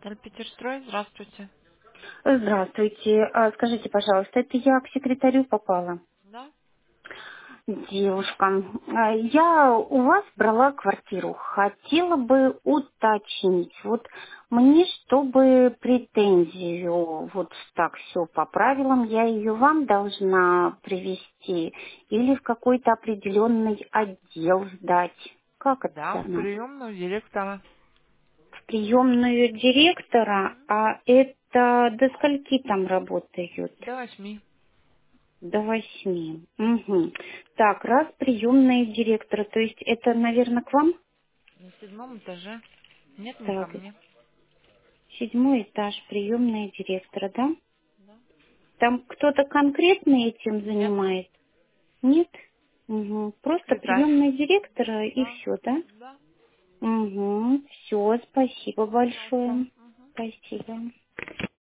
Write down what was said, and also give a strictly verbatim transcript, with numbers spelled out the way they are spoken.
Эльпетерстрой, здравствуйте. Здравствуйте. А, Скажите, пожалуйста, это я к секретарю попала? Да? Девушка, а, я у вас брала квартиру. Хотела бы уточнить. Вот мне, чтобы претензию, вот так все по правилам, я ее вам должна привести или в какой-то определенный отдел сдать? Как Да, это в надо? приемную директора. В приемную директора, а это до скольки там работают? До восьми. До восьми. Мгм. Так, раз приемная директора, то есть это, наверное, к вам? На седьмом этаже. Нет, не ко Так, мне. седьмой этаж, приемная директора, да? Да. Там кто-то конкретно этим Нет. занимает? Нет? Угу. Просто Секретарь. приемная директора и Да. все, да? Да. Угу. Все, спасибо Пожалуйста. большое. Мгм. Спасибо.